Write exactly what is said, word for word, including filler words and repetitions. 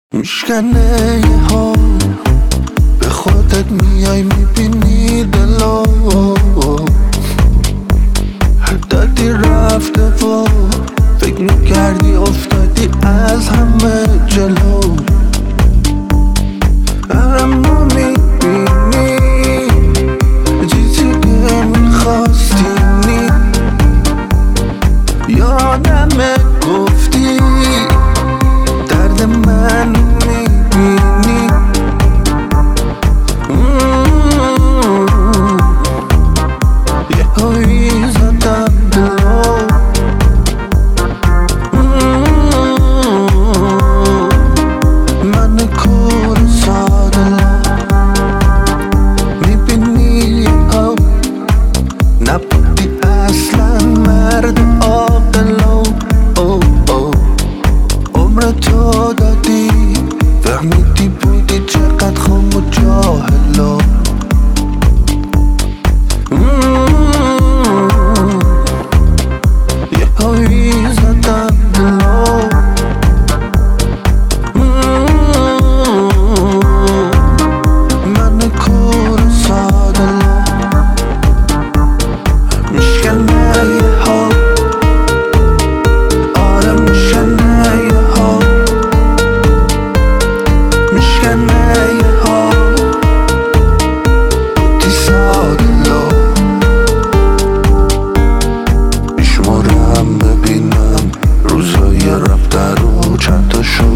میشکنه یه ها به خودت میای میبینی دلو دادی رفته و فکر میکردی افتادی از همه جلو اما میبینی چیزی که میخواستی نی یادمه گفتی درد من میبینی یه هایی زدم دلو من کور سادلو میبینی یه ها نبودی اصلا مرد عاقلو عمر تو دادی فهمیدی بودی چقدر خم و جاهلو یه هایی زدم دلو من کور سادلو میشکنه یه ها آره میشکنه یه ها میشکنه یه ها بودی سادلو میشمارم ببینم روزای رفته رو چند تا شد